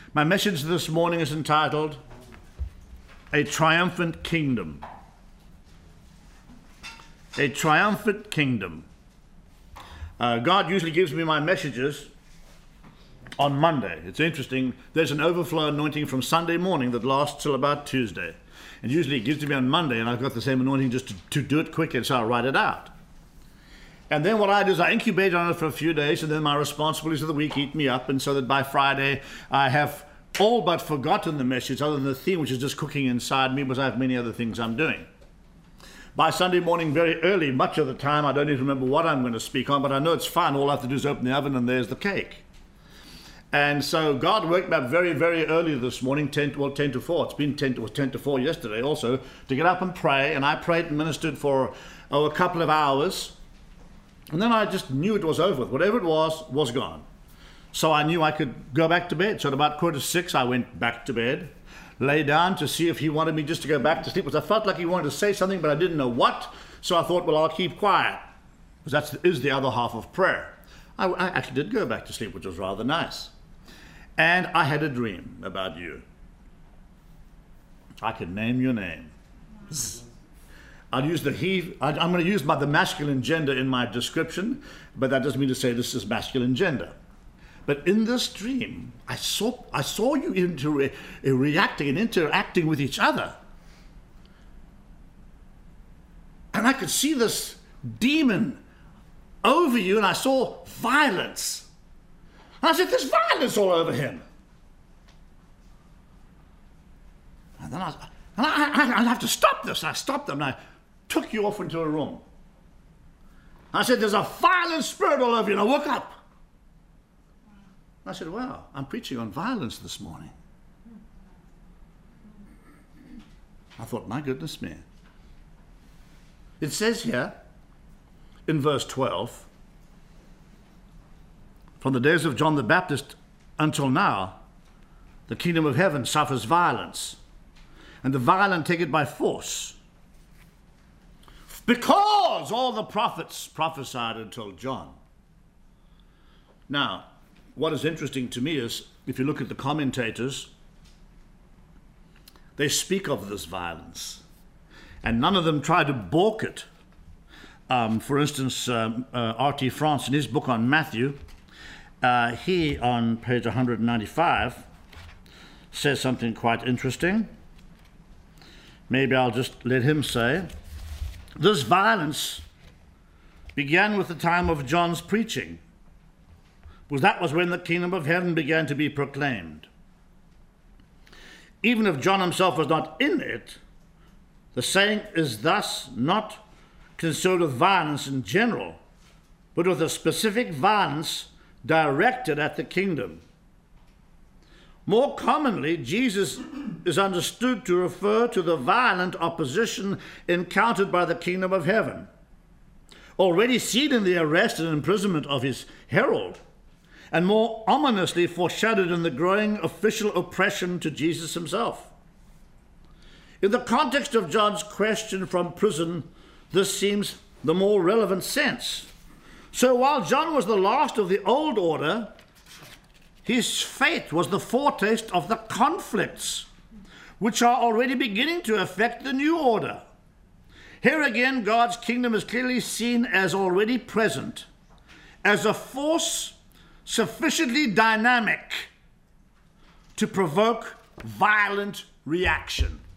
My message this morning is entitled, A Triumphant Kingdom. A Triumphant Kingdom. God usually gives me my messages on Monday. It's interesting, there's an overflow anointing from Sunday morning that lasts till about Tuesday. And usually it gives to me on Monday, and I've got the same anointing just to do it quickly, so I write it out. And then what I do is I incubate on it for a few days, and then my responsibilities of the week eat me up, and so that by Friday I have all but forgotten the message, other than the theme, which is just cooking inside me, because I have many other things I'm doing. By Sunday morning, very early, much of the time, I don't even remember what I'm going to speak on, but I know it's fine. All I have to do is open the oven, and there's the cake. And so God woke me up very, very early this morning, 10 to 4. It's been 10 to 4 yesterday also, to get up and pray. And I prayed and ministered for a couple of hours. And then I just knew it was over with. Whatever it was gone. So I knew I could go back to bed. So at about 5:45, I went back to bed, lay down to see if he wanted me just to go back to sleep, because I felt like he wanted to say something, but I didn't know what. So I thought, well, I'll keep quiet, because that is the other half of prayer. I actually did go back to sleep, which was rather nice. And I had a dream about you. I could name your name. I'll use the he. I'm going to use the masculine gender in my description, but that doesn't mean to say this is masculine gender. But in this dream, I saw you reacting and interacting with each other. And I could see this demon over you, and I saw violence. And I said, there's violence all over him. And then I have to stop this. I stopped them, and I took you off into a room. I said, there's a violent spirit all over you, and I woke up. I said, wow, I'm preaching on violence this morning. I thought, my goodness me. It says here, in verse 12, from the days of John the Baptist until now, the kingdom of heaven suffers violence, and the violent take it by force. Because all the prophets prophesied until John. Now, what is interesting to me is, if you look at the commentators, they speak of this violence, and none of them try to balk it. For instance, R.T. France, in his book on Matthew, he, on page 195, says something quite interesting. Maybe I'll just let him say, this violence began with the time of John's preaching, because that was when the kingdom of heaven began to be proclaimed. Even if John himself was not in it, the saying is thus not concerned with violence in general, but with a specific violence directed at the kingdom. More commonly, Jesus is understood to refer to the violent opposition encountered by the kingdom of heaven, already seen in the arrest and imprisonment of his herald, and more ominously foreshadowed in the growing official oppression to Jesus himself. In the context of John's question from prison, this seems the more relevant sense. So while John was the last of the old order, his fate was the foretaste of the conflicts which are already beginning to affect the new order. Here again, God's kingdom is clearly seen as already present, as a force sufficiently dynamic to provoke violent reaction.